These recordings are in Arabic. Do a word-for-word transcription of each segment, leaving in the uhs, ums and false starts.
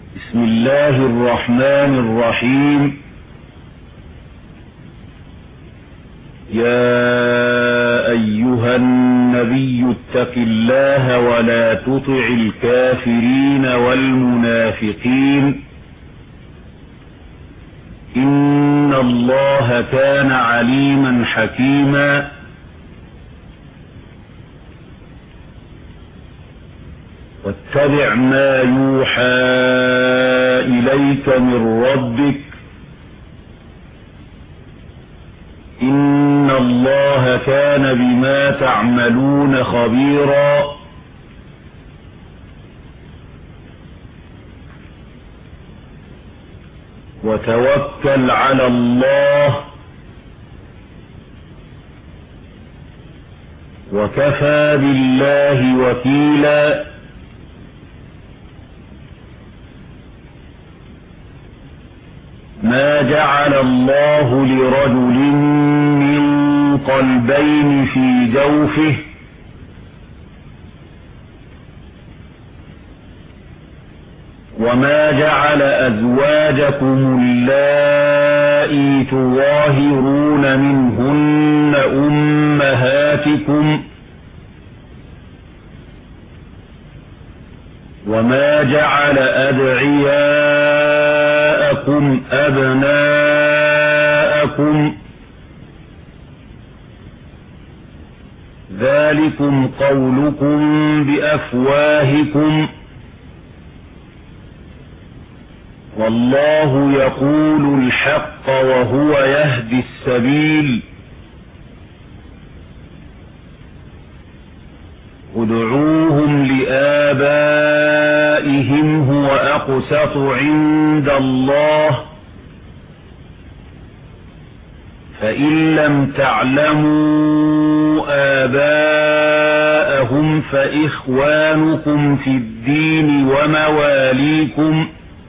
بسم الله الرحمن الرحيم. يا أيها النبي اتق الله ولا تطع الكافرين والمنافقين إن الله كان عليما حكيما. واتبع ما يوحى إليك من ربك إن الله كان بما تعملون خبيرا. وتوكل على الله وكفى بالله وكيلا. ما جعل الله لرجل من قلبين في جوفه وما جعل أزواجكم اللائي تظاهرون منهن أمهاتكم وما جعل أدعياءكم أبناءكم ذلكم قولكم بأفواهكم والله يقول الحق وهو يهدي السبيل. ادعوهم لآبائهم هو أقسط عند الله فإن لم تعلموا آباءهم فإخوانكم في الدين ومواليكم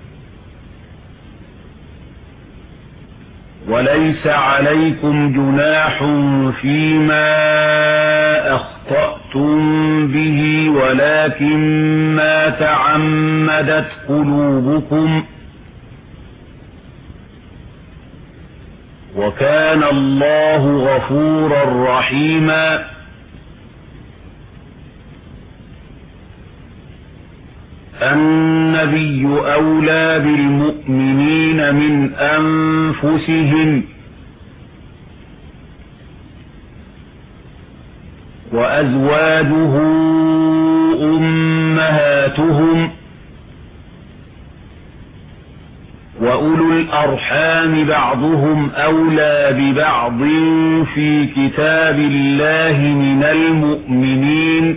وليس عليكم جناح فيما أخطأتم به ولكن ما تعمدت قلوبكم وكان الله غفورا رحيما. النبي أولى بالمؤمنين من أنفسهم وأزواجه أمهاتهم وأولو الأرحام بعضهم أولى ببعض في كتاب الله من المؤمنين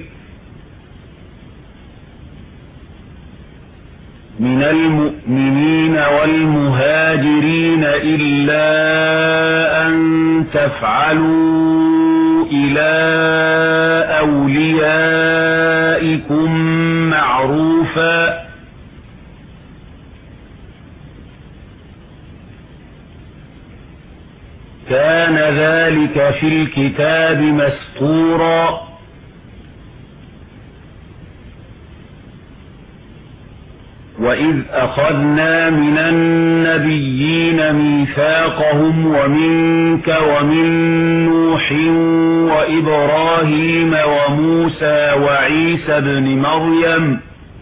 من المؤمنين والمهاجرين إلا أن تفعلوا إلى أوليائكم معروفا كان ذلك في الكتاب مسطورا. وإذ أخذنا من النبيين ميثاقهم ومنك ومن نوح وإبراهيم وموسى وعيسى ابن مريم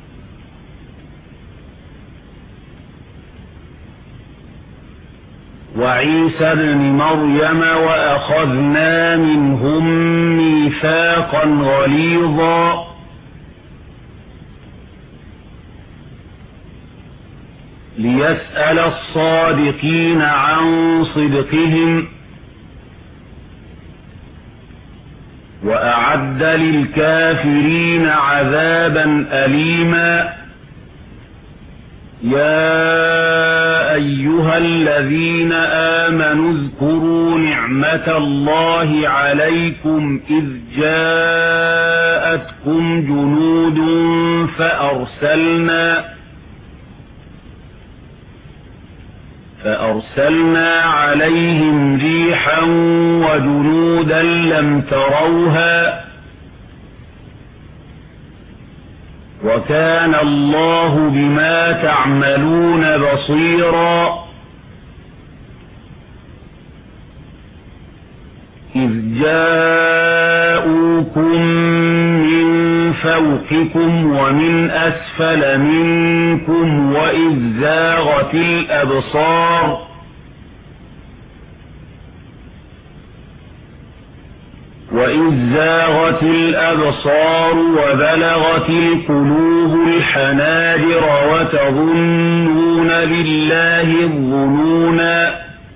وعيسى ابن مريم وأخذنا منهم ميثاقا غليظا ليسأل الصادقين عن صدقهم وأعد للكافرين عذابا أليما. يا أيها الذين آمنوا اذكروا نعمة الله عليكم إذ جاءتكم جنود فأرسلنا فأرسلنا عليهم ريحا وجنودا لم تروها وكان الله بما تعملون بصيرا. إذ جاءوكم من فوقكم ومن أسفل منكم وإذ زاغت الأبصار وإذ زاغت الأبصار وبلغت القلوب الحناجر وتظنون بالله الظنونا.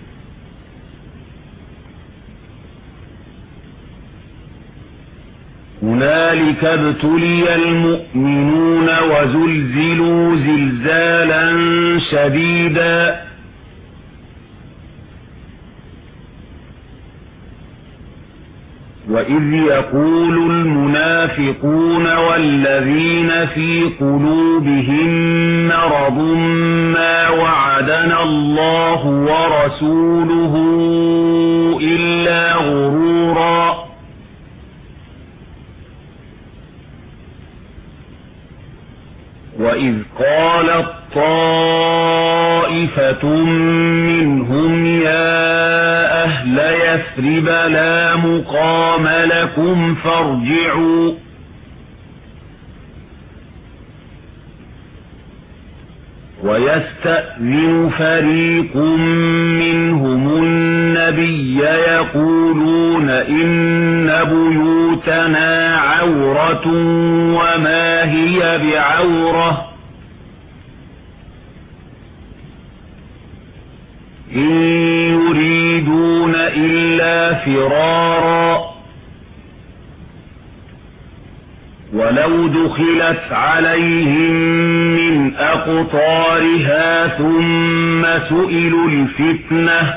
هنالك ابتلي المؤمنون وزلزلوا زلزالا شديدا. وإذ يقول المنافقون والذين في قلوبهم مرض ما وعدنا الله ورسوله إلا غرورا. وإذ قالت طائفة منهم يا أهل يثرب لا مقام لكم فارجعوا ويستأذن فريق منهم النبي يقولون إن بيوتنا عورة وما هي بعورة إن يريدون إلا فرارا ولو دخلت عليهم من أقطارها ثم سئلوا الفتنة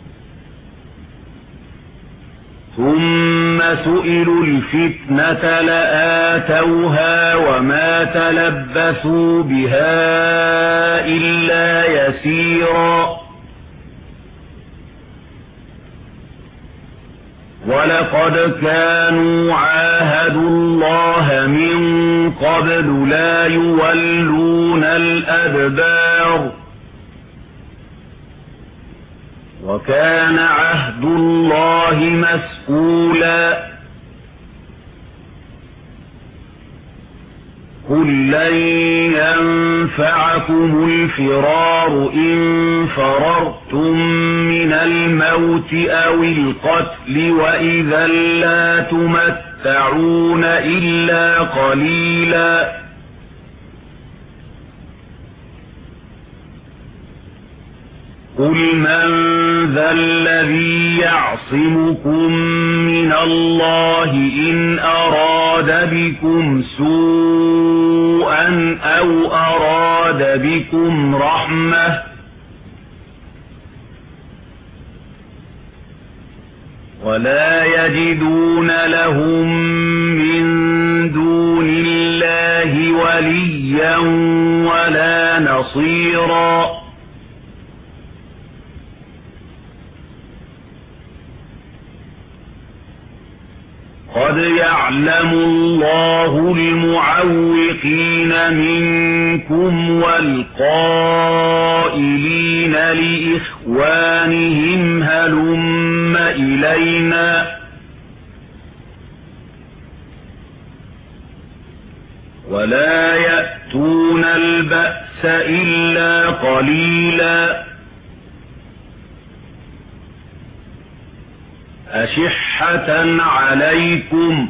ثم سئلوا الفتنة لآتوها وما تلبثوا بها إلا يسيرا. ولقد كانوا عاهدوا الله من قبل لا يولون الأدبار وكان عهد الله مسؤولا. قل لن ينفعكم الفرار إن فررتم من الموت أو القتل وإذا لا تمتعون إلا قليلا. قل من ذا الذي يعصمكم من الله إن أراد بكم سوءا أو أراد بكم رحمة ولا يجدون لهم من دون الله وليا ولا نصيرا. قد يعلم الله المعوقين منكم والقائلين لإخوانهم هلم إلينا ولا يأتون البأس إلا قليلا. أشحة عليكم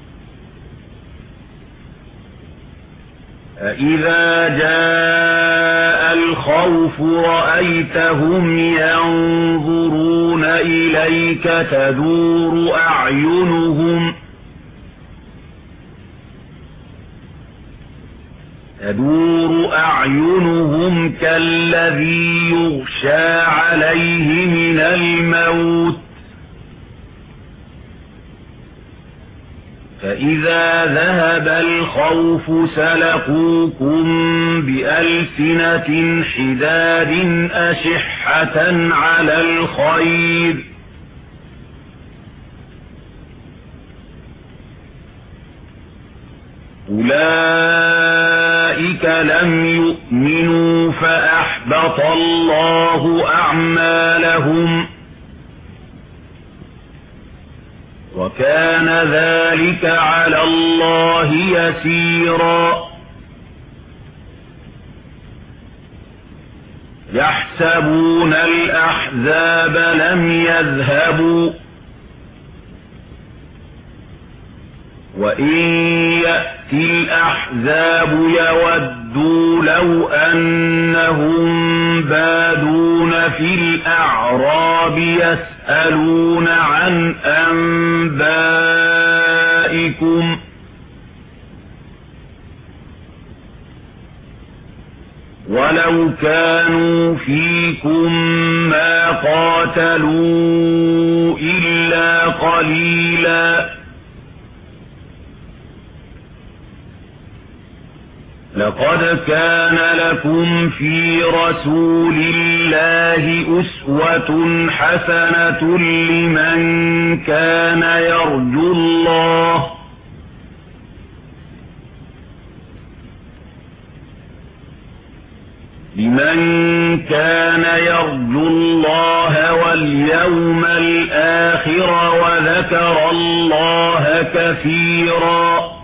فإذا جاء الخوف رأيتهم ينظرون إليك تدور أعينهم تدور أعينهم كالذي يغشى عليه من الموت فإذا ذهب الخوف سلقوكم بألسنة حداد أشحة على الخير أولئك أولئك لم يؤمنوا فأحبط الله أعمالهم وكان ذلك على الله يسيرا يحسبون الأحزاب لم يذهبوا وإن يأتي الأحزاب يودوا لو أنهم بادون في الأعراب يسألون عن أنبائكم ولو كانوا فيكم ما قاتلوا إلا قليلا لقد كان لكم في رسول الله أسوة حسنة لمن كان يرجو الله لمن كان يرجو الله واليوم الآخر وذكر الله كثيرا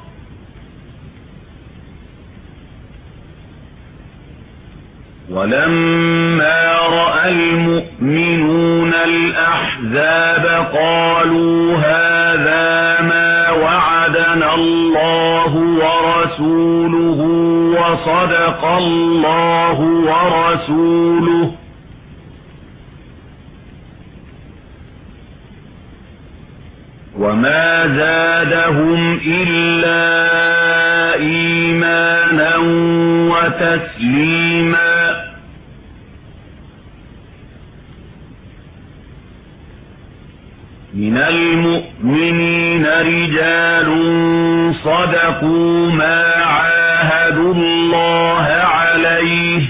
ولما رأى المؤمنون الأحزاب قالوا هذا ما وعدنا الله ورسوله وصدق الله ورسوله وما زادهم إلا إيمانا وتسليما من المؤمنين رجال صدقوا ما عاهدوا الله عليه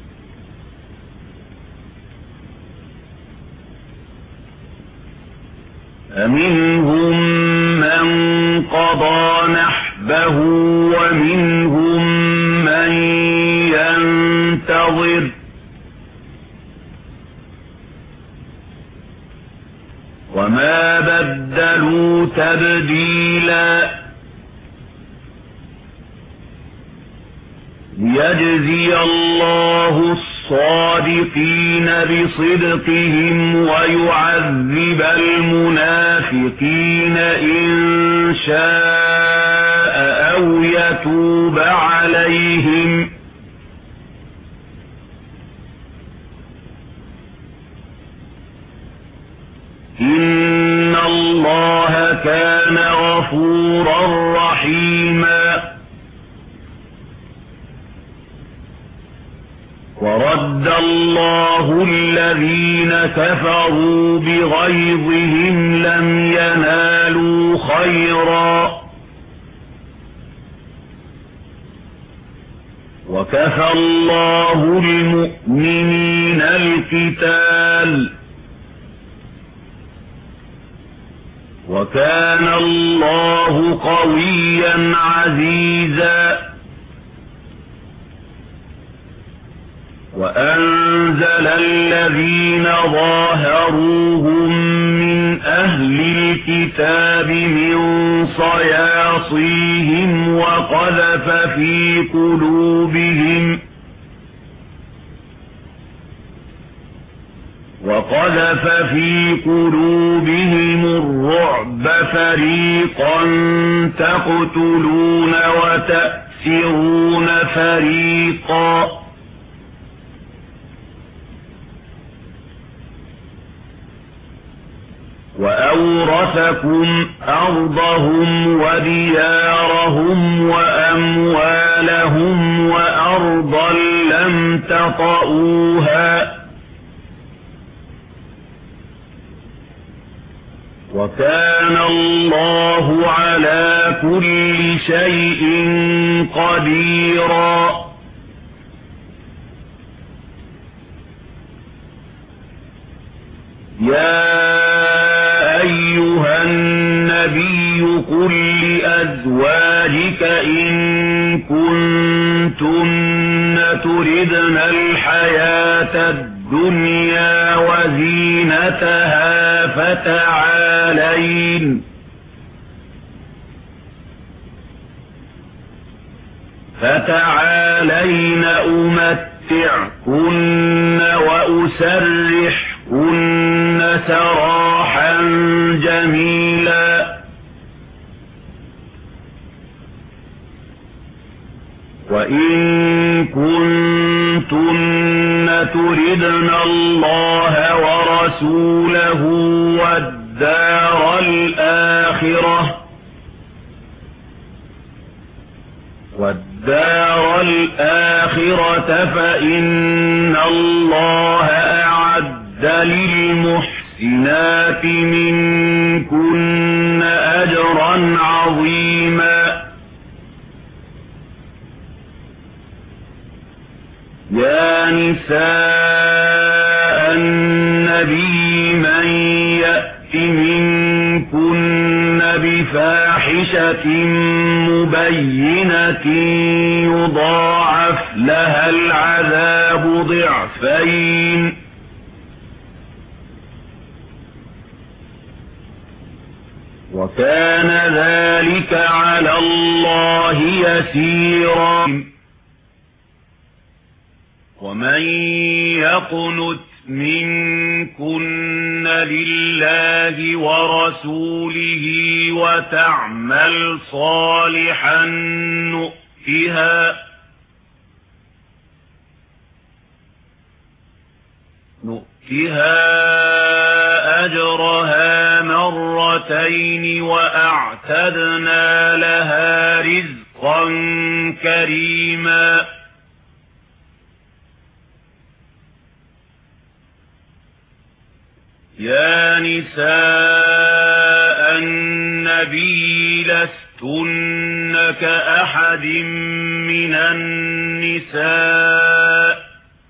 فمنهم من قضى نحبه ومنهم من ينتظر وما بدلوا تبديلا ليجزي الله الصادقين بصدقهم ويعذب المنافقين إن شاء أو يتوب عليهم إن الله كان غفورا رحيما ورد الله الذين كفروا بغيظهم لم ينالوا خيرا وكفى الله المؤمنين القتال وكان الله قويا عزيزا وأنزل الذين ظاهروهم من أهل الكتاب من صياصيهم وقذف في قلوبهم وقذف في قلوبهم الرعب فريقا تقتلون وتأسرون فريقا وأورثكم أرضهم وديارهم وأموالهم وأرضا لم تطئوها وكان الله على كل شيء قديرا يا أيها الناس النبي قل لأزواجك إن كنتن تردن الحياة الدنيا وزينتها فتعالين فتعالين أمتعكن وأسرحكن سراحا جميلا وإن كنتن تردن الله ورسوله والدار الآخرة والدار الآخرة فإن الله أعد للمحسنات منكن أجرا عظيما يا نساء النبي من يأت منكن بفاحشة مبينة يضاعف لها العذاب ضعفين وكان ذلك على الله يسيرا ومن يقنت منكن لله ورسوله وتعمل صالحا نؤتها نؤتها أجرها مرتين وأعتدنا لها رزقا كريما يا نساء النبي لستن كأحد من النساء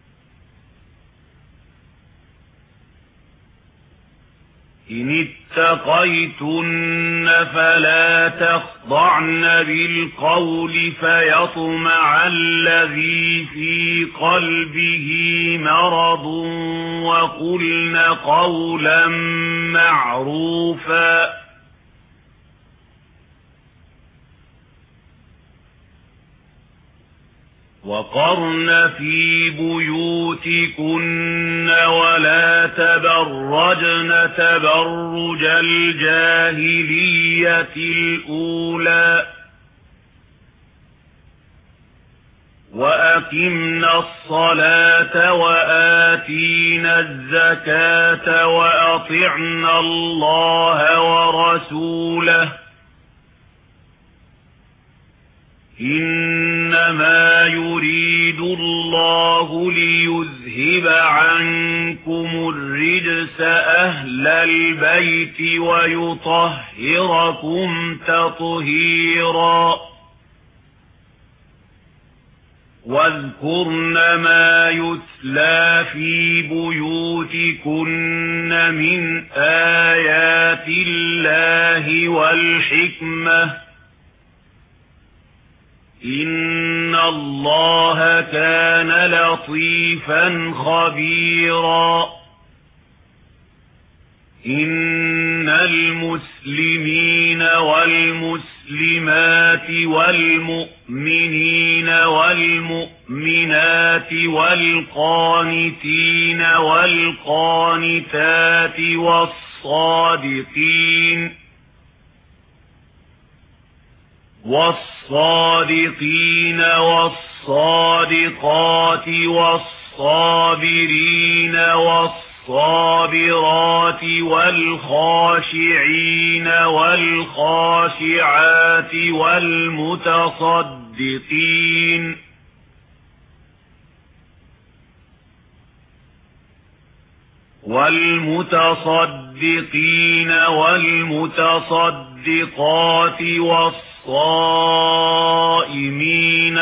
إن اتقيتن فلا تخضعن بالقول فيطمع الذي في قلبه مرض وقلن قولا معروفا وقرن في بيوتكن ولا تبرجن تبرج الجاهلية الأولى وأقمنا الصلاة وآتينا الزكاة وأطعنا الله ورسوله إنما يريد الله ليذهب عنكم الرجس أهل البيت ويطهركم تطهيرا واذكرن ما يتلى في بيوتكن من آيات الله والحكمة إن الله كان لطيفا خبيرا إن المسلمين والمسلمات والمؤمنين والمؤمنات والقانتين والقانتات والصادقين والصادقين والصادقات والصابرين والصابرات والخاشعين والخاشعات والمتصدقين والمتصدقين والمتصدقات والصائمين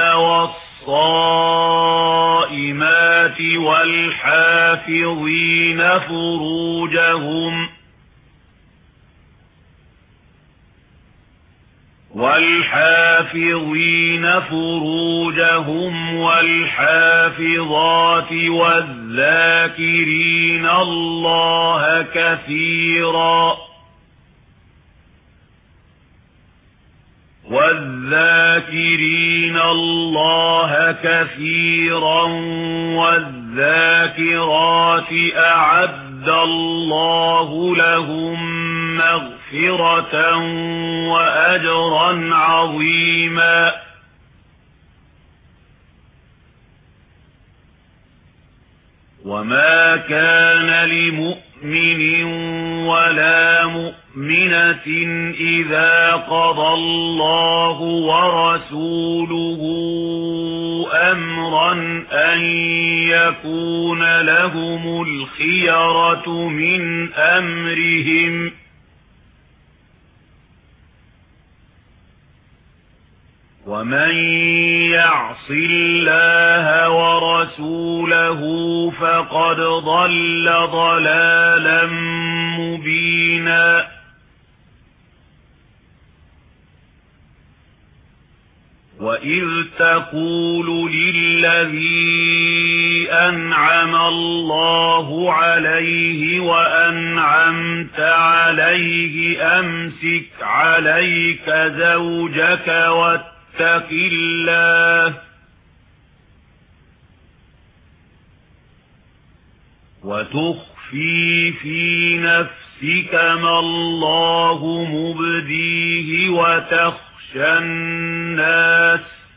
والصائمات والحافظين والحافظين فروجهم والحافظين فروجهم والحافظات والحافظات والحافظين والحافظات والحافظين والحافظين والحافظين والحافظات والحافظين والحافظين والحافظات والحافظين والحافظين والحافظين والحافظين والحافظين والحافظين والحافظين والحافظين والحافظين والحافظين والحافظين فروجهم والحافظات والذاكرين الله كثيرا والذاكرين الله كثيرا والذاكرات أعد الله لهم مغفرة وأجرا عظيما. وما كان لمؤمن ولا مؤمنة إذا قضى الله ورسوله أمرا أن يكون لهم الخيرة من أمرهم ومن يعص الله ورسوله فقد ضل ضلالا مبينا. وإذ تقول للذي أنعم الله عليه وأنعمت عليه أمسك عليك زوجك واتق الله وتخفي في نفسك ما الله مبديه وتخشى الناس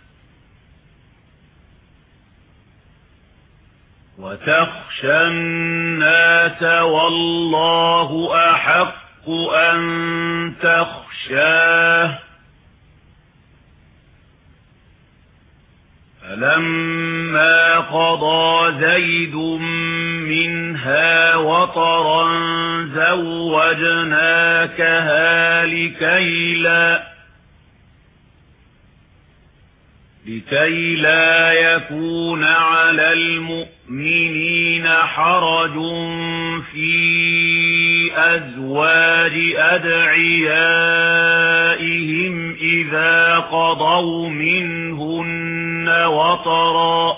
وتخشى الناس والله أحق أن تخشاه. فلما قضى زيد منها وطرا زوجناكها لكي لا لكي لا يكون على المؤمنين حرج في أزواج أدعيائهم إذا قضوا منهن وطرا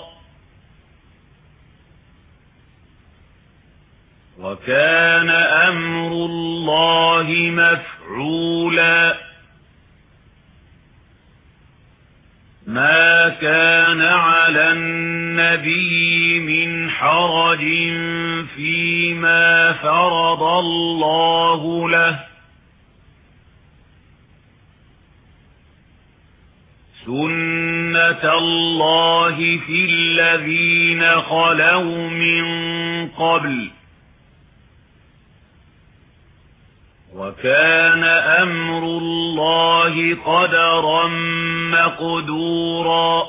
وكان أمر الله مفعولا. ما كان على النبي من حرج فيما فرض الله له سنة الله في الذين خلوا من قبل وكان أمر الله قدرا مقدورا.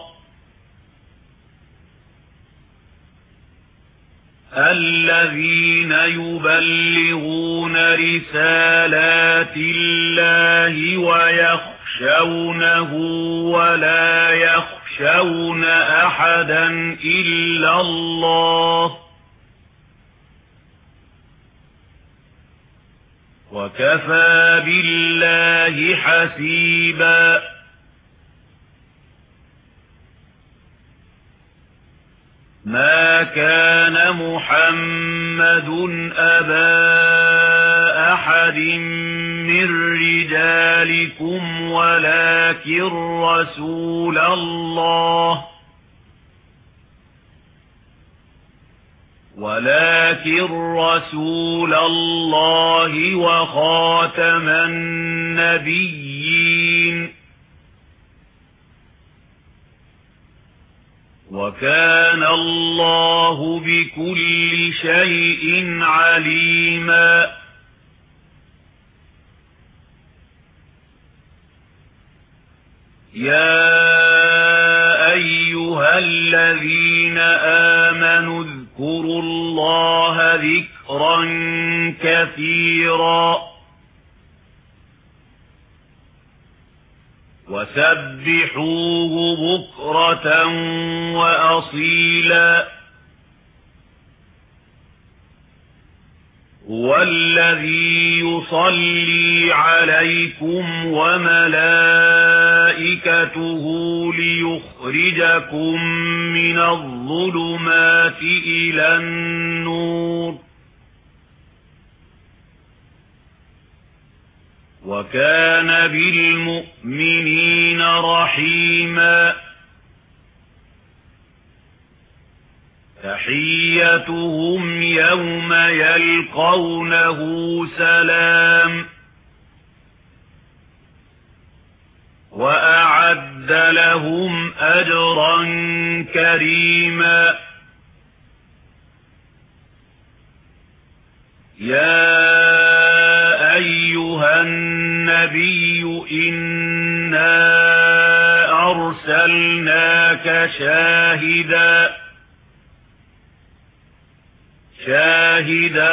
الذين يبلغون رسالات الله ويخشونه ولا يخشون أحدا إلا الله وكفى بالله حسيبا. ما كان محمد أبا أحد من رجالكم ولكن رسول الله ولكن رسول الله وخاتم النبيين وكان الله بكل شيء عليما. يا أيها الذين آمنوا اذكروا الله ذكرا كثيرا وسبحوه بكرة وأصيلا هو الذي يصلي عليكم وملائكته ليخرجكم من الظلمات إلى النور وكان بالمؤمنين رحيما تحيتهم يوم يلقونه سلام وأعد لهم أجرا كريما يا أيها النبي إنا أرسلناك شاهدا شاهدا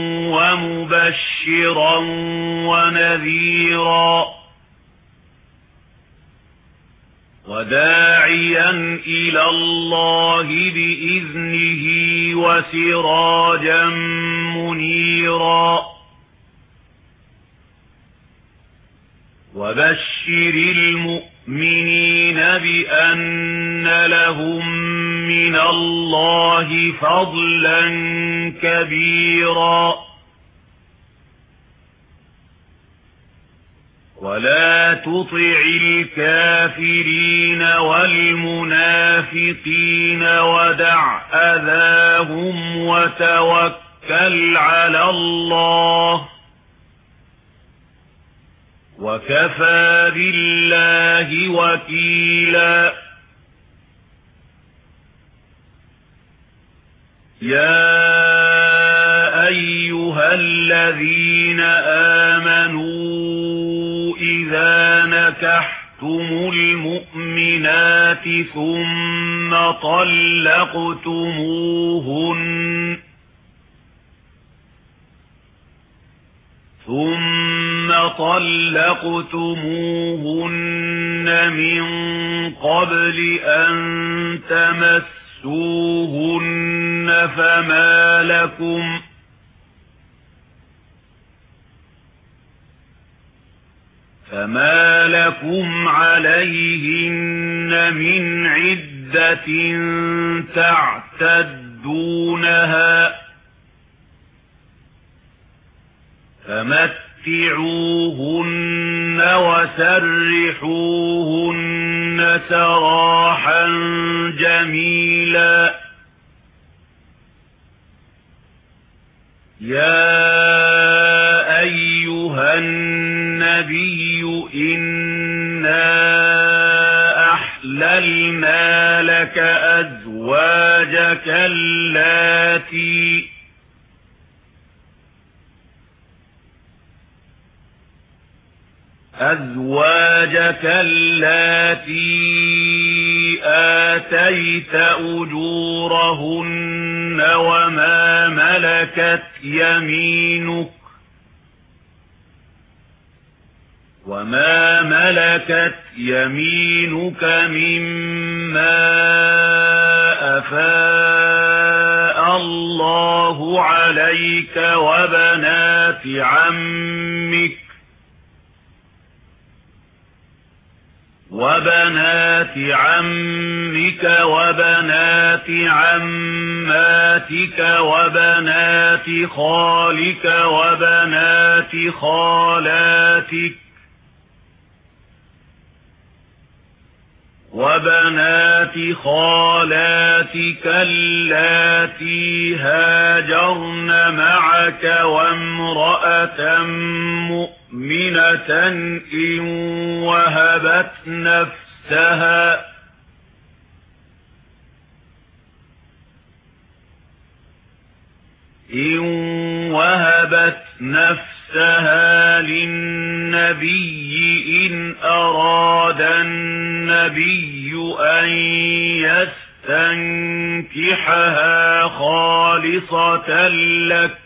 ومبشرا ونذيرا وداعيا إلى الله بإذنه وسراجا منيرا وبشر المؤمنين بأن لهم من الله فضلا كبيرا ولا تطع الكافرين والمنافقين ودع أذاهم وتوكل على الله وكفى بالله وكيلا يا أيها الذين آمنوا إذا نكحتم المؤمنات ثم طلقتموهن ثم طلقتموهن من قبل أن تمسوهن فما لكم فما لكم عليهن من عدة تعتدونها فمتعوهن وسرحوهن سراحا جميلا يا أيها النبي إنا أحللنا لك أزواجك اللاتي أزواجك اللاتي آتيت أجورهن وما ملكت يمينك وما ملكت يمينك مما أفاء الله عليك وبنات عمك وبنات عمك وبنات عماتك وبنات خالك وبنات خالاتك وبنات خالاتك اللاتي هاجرن معك وامرأة مؤمنة إن وهبت نفسها إن وهبت نفسها للنبي إن أراد النبي أن يستنكحها خالصة لك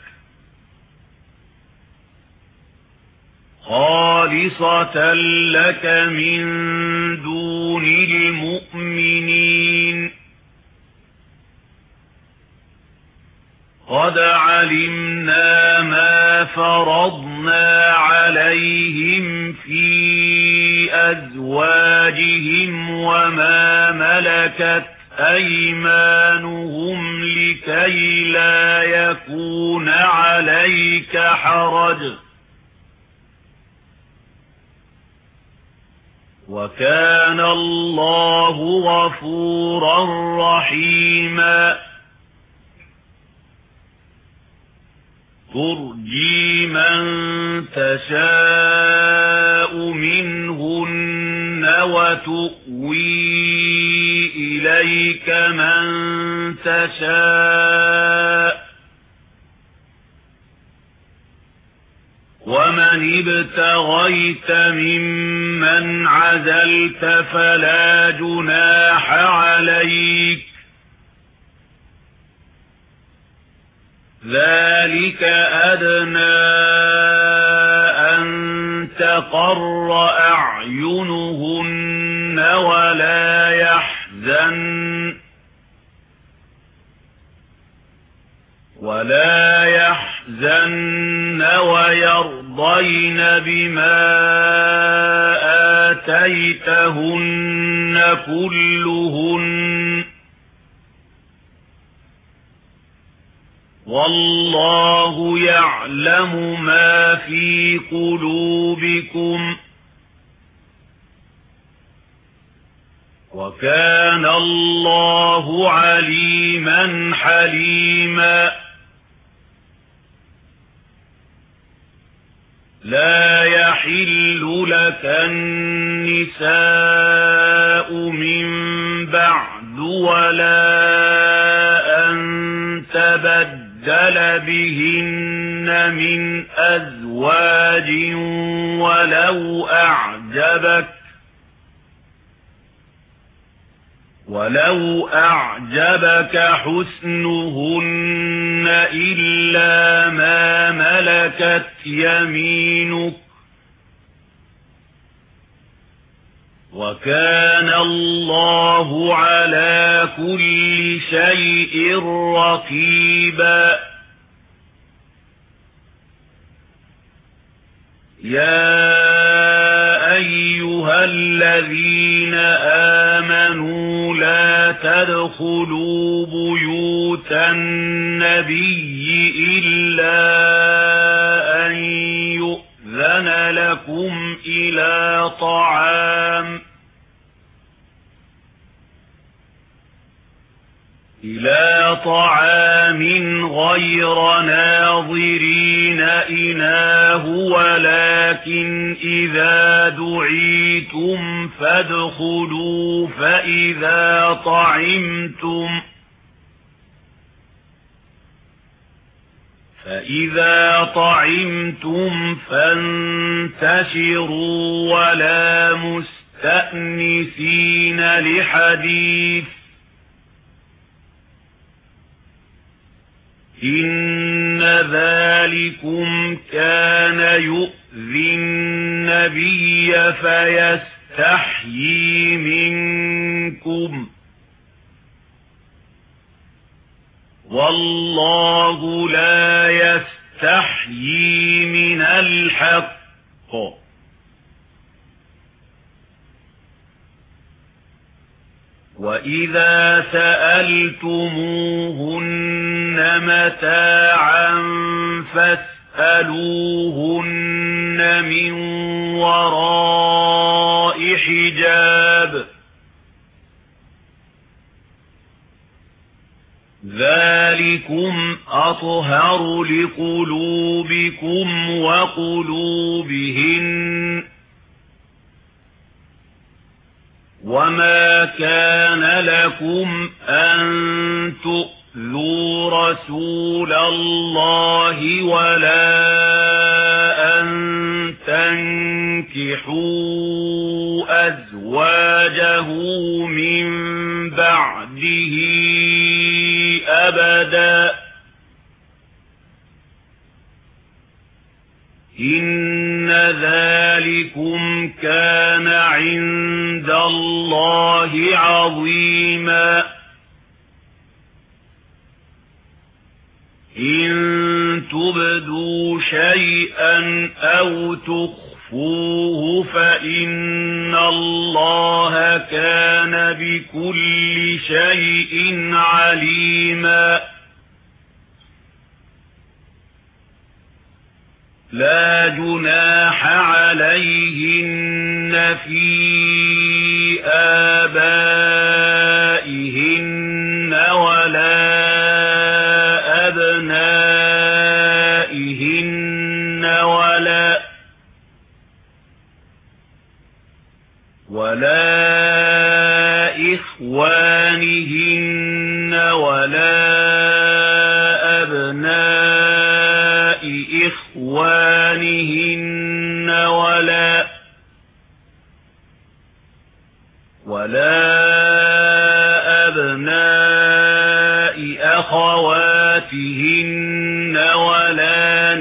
خالصة لك من دون المؤمنين قد علمنا ما فرضنا عليهم في أزواجهم وما ملكت أيمانهم لكي لا يكون عليك حرج وكان الله غفورا رحيما ترجي من تشاء منهن وتؤوي إليك من تشاء ومن ابتغيت ممن عزلت فلا جناح عليك ذلك أدنى أن تقر أعينهن ولا يحزن ولا يحزن ويرضين بما آتيتهن كلهن والله يعلم ما في قلوبكم وكان الله عليما حليما لا يحل لك النساء من بعد ولا أن تبدل بهن من أزواج ولو أعجبك ولو أعجبك حسنهن إلا ما ملكت يمينك وكان الله على كل شيء رقيبا يا أيها الذين آمنوا لا تدخلوا بيوت النبي إلا أن يؤذن لكم إلى طعام إلى طعام غير ناظرين إناه ولكن إذا دعيتم فادخلوا فإذا طعمتم فإذا طعمتم فانتشروا ولا مستأنسين لحديث إن ذلكم كان يؤذي النبي فيستحيي منكم والله لا يستحيي من الحق وإذا سألتموهن متاعا فاسألوهن من وراء حجاب ذلكم أطهر لقلوبكم وقلوبهن وما كان لكم أن تؤذوا رسول الله ولا أن تنكحوا أزواجه من بعده أبدا إن ذلكم كان عند الله عظيما إن تبدوا شيئا أو تخفوه فإن الله كان بكل شيء عليما لا جناح عليهن في آبائهن ولا أبنائهن ولا ولا إخوانهن ولا أبناء إخوانهن ولا ولا أبناء أخواتهن ولا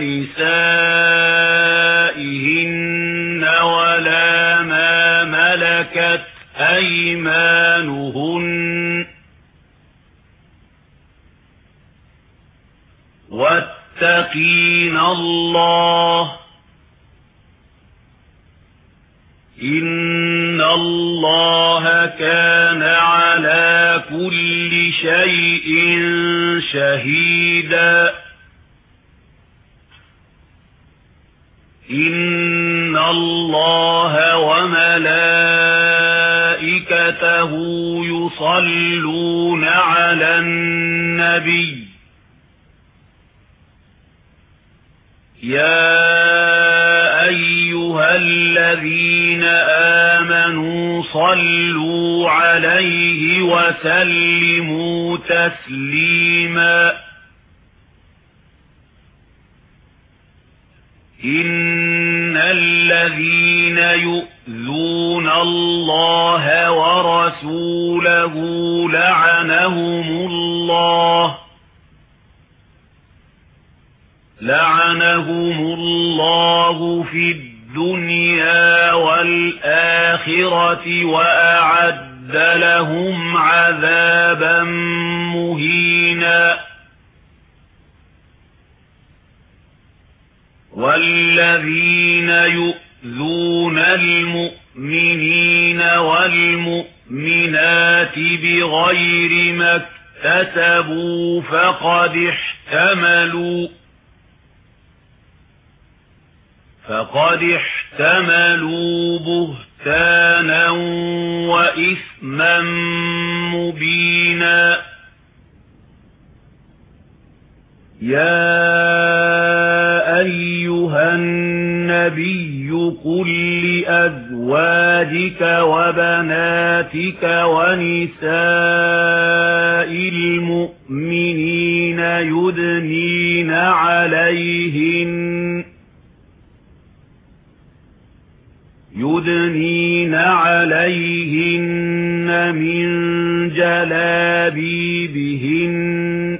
نسائهن ولا ما ملكت أيمانهن واتقين الله إن الله كان على كل شيء شهيدا إن الله وملائكته يصلون على النبي يا أيها الذين آمنوا صلوا عليه وسلموا تسليما إن الذين يؤذون الله ورسوله لعنهم الله لعنهم الله في الدنيا والآخرة وأعد لهم عذابا مهينا والذين يؤذون المؤمنين والمؤمنات بغير ما اكتسبوا فقد احتملوا فقد احتملوا بهتانا وإثما مبينا يا أيها النبي قل لأزواجك وبناتك ونساء المؤمنين يدنين عليهن يدنين عليهن من جلابيبهن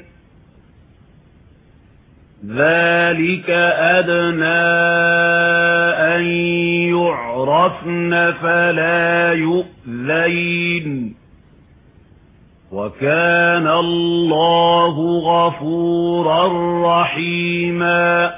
ذلك أدنى أن يعرفن فلا يؤذين وكان الله غفورا رحيما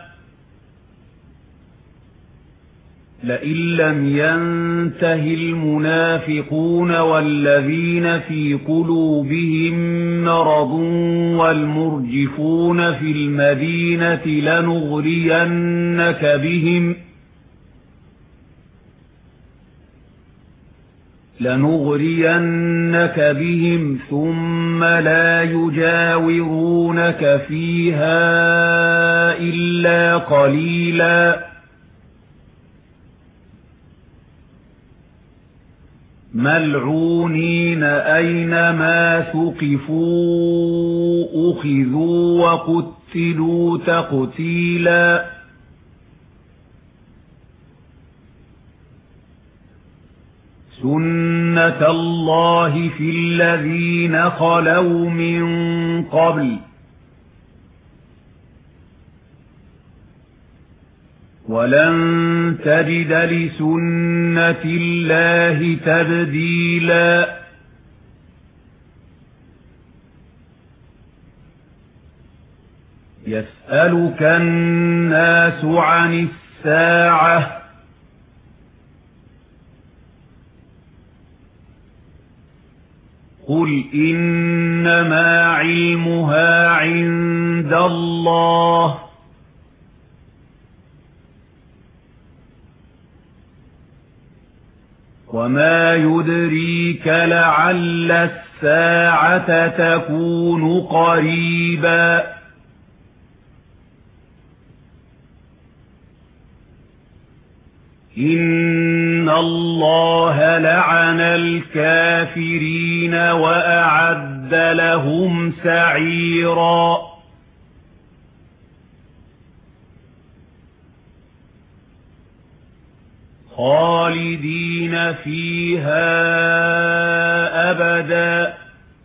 لئن لم ينته المنافقون والذين في قلوبهم مرض والمرجفون في المدينة لنغرينك بهم لنغرينك بهم ثم لا يجاورونك فيها إلا قليلا ملعونين أينما ثقفوا أخذوا وقتلوا تقتيلا سنة الله في الذين خلوا من قبل ولن تجد لسنة الله تبديلا يسألك الناس عن الساعة قل إنما علمها عند الله وما يدريك لعل الساعة تكون قريبا إن الله لعن الكافرين وأعد لهم سعيرا خالدين فيها أبدا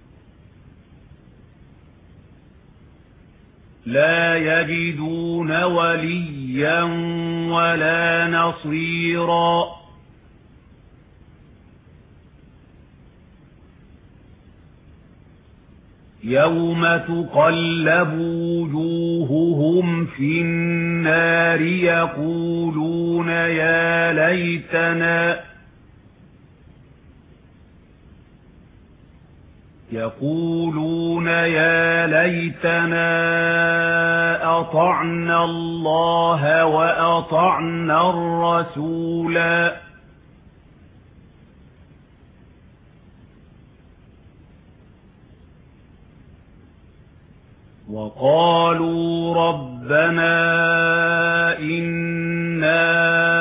لا يجدون وليا ولا نصيرا يوم تقلب وجوههم في النار يقولون يا ليتنا يقولون يا ليتنا أطعنا الله وأطعنا الرسولا وقالوا ربنا إنا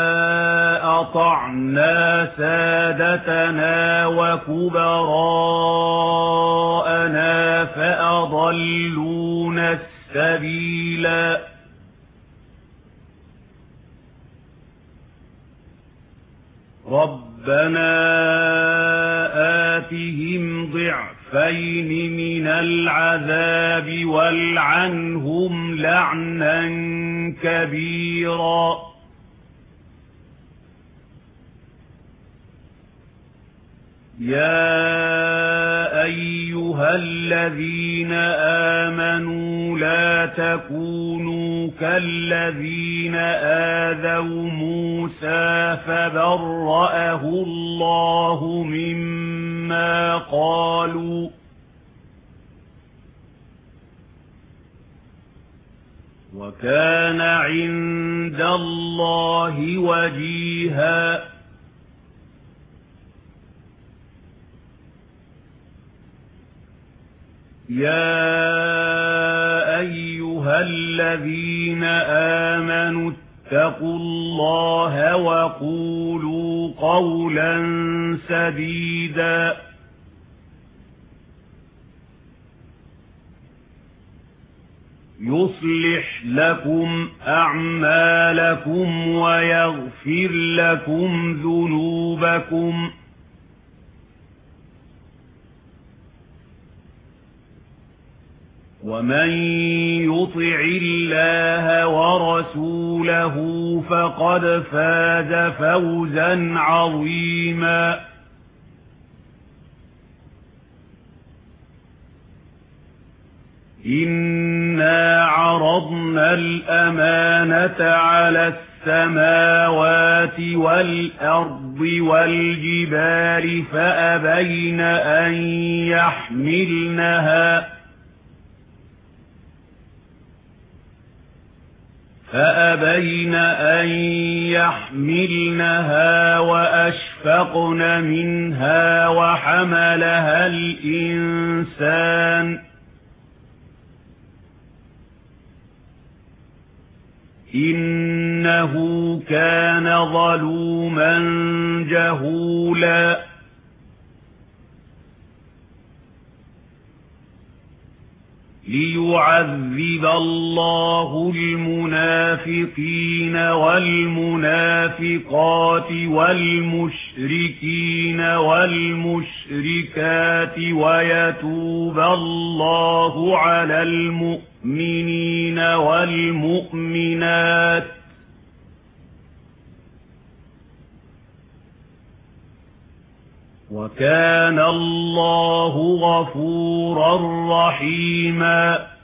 أطعنا سادتنا وكبراءنا فأضلونا السبيلا ربنا آتهم ضعفين من العذاب والعنهم لعنا كبيرا يا أيها الذين آمنوا لا تكونوا كالذين آذوا موسى فبرأه الله مما قالوا وكان عند الله وجيها يا أيها الذين آمنوا اتقوا الله وقولوا قولا سديدا يصلح لكم أعمالكم ويغفر لكم ذنوبكم ومن يطع الله ورسوله فقد فاز فوزا عظيما إنا عرضنا الأمانة على السماوات والأرض والجبال فأبين أن يحملنها فأبين أن يحملنها وأشفقن منها وحملها الإنسان إنه كان ظلوما جهولا ليعذب الله المنافقين والمنافقات والمشركين والمشركات ويتوب الله على المؤمنين والمؤمنات وكان الله غفورا رحيما